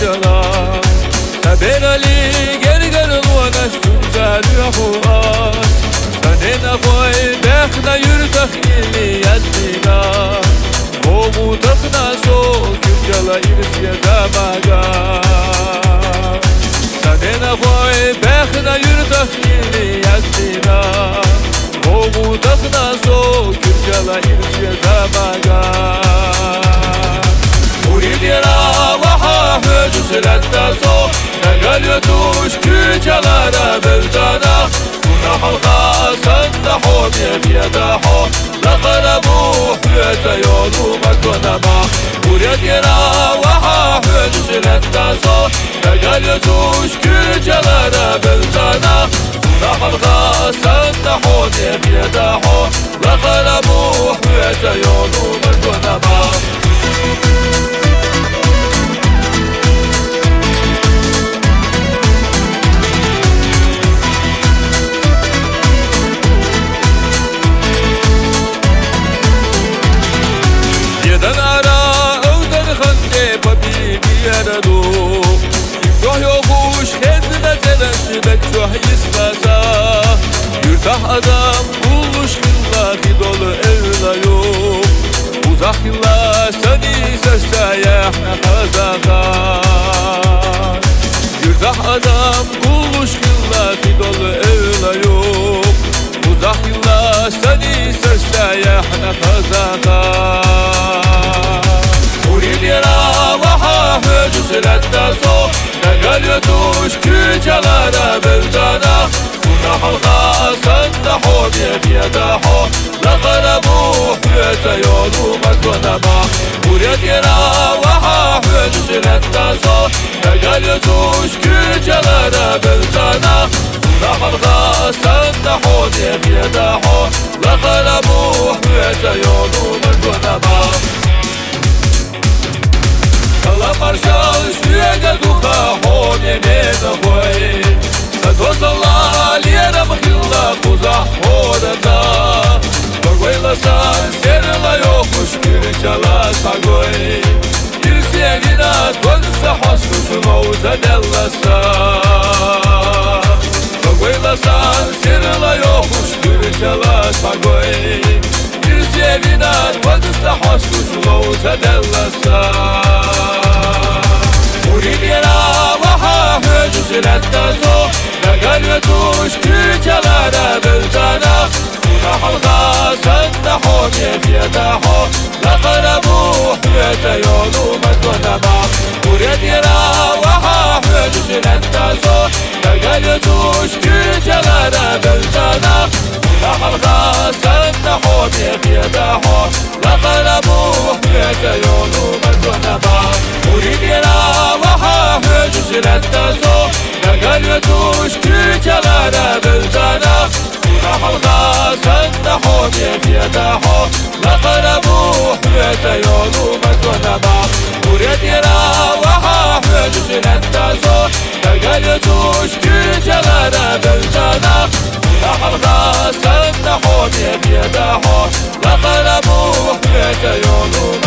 الشراب سبينا لي قرقر ونشتم زالي أخواس فنين أخوي بخنا يرتخيني يزمينا قومو تخنا سوك الجلا إرسي زماغا فنين أخوي بخنا يرتخيني يزمينا قومو تخنا سوك الجلا إرسي زماغا أريد يرى وحا هجوز للتاسو نقليتوش كيجالانا بلدانا كنا حلقا سندحو بيداحو لقلبو حياتا يولو مكونما أريد يرى وحا هجوز للتاسو نقليتوش كيجالانا بلدانا كنا حلقا سندحو بيداحو لقلبو حياتا يولو مكونما يدن أرى أودن خندي ببيبي يردو يفتح يوغوش خزنة تنشدك جوه يسمسا يرتاح أدم كلش خلاقي دول evla yok Uzak yıllar seni sesayah nefazaka Yurtah adam kuluş khilaqi dolu evla yok Uzak yıllar seni sesayah nefazaka Urid yara vaha hücüz leddaso Negalyotuş kücalara beldana كنا حلقا سندحو بيداحو لقلبو حياتا يولو مكونما أريد يرى وحا حيوش للتاسو نقليتوش كيجالانا بلدانا كنا حلقا سندحو بيداحو لقلبو حياتا يولو مكونما Kala marşal şüyega duha honeme nahoy Sadozala liera mkhilla khuza hodata Bagwaylasan serla yokush kirchala sagoy Irsiyevina konsa hosusun ouzadellasa Bagwaylasan serla yokush kirchala sagoy Irsiyevina konsa hosusun ouzadellasa Urid yara vaha hücüz leddaso Negalyotuş kücalara beldana Kuna halqa sendahو biydaho Laqalabu حياتا yolu mekونما Urid yara vaha hücüz leddaso Negalyotuş kücalara beldana Kuna halqa sendahو biydaho Laqalabu حياتا yolu mekونما Urid yara vaha hücüz leddaso Negalyotuş kücalara beldana Kuna halqa sendahو biydaho Laqalabu حياتا yolu mekونما Urid yara vaha hücüz leddaso Negalyotuş kücalara beldana Kuna halqa sendahو biydaho Laqalabu حياتا yolu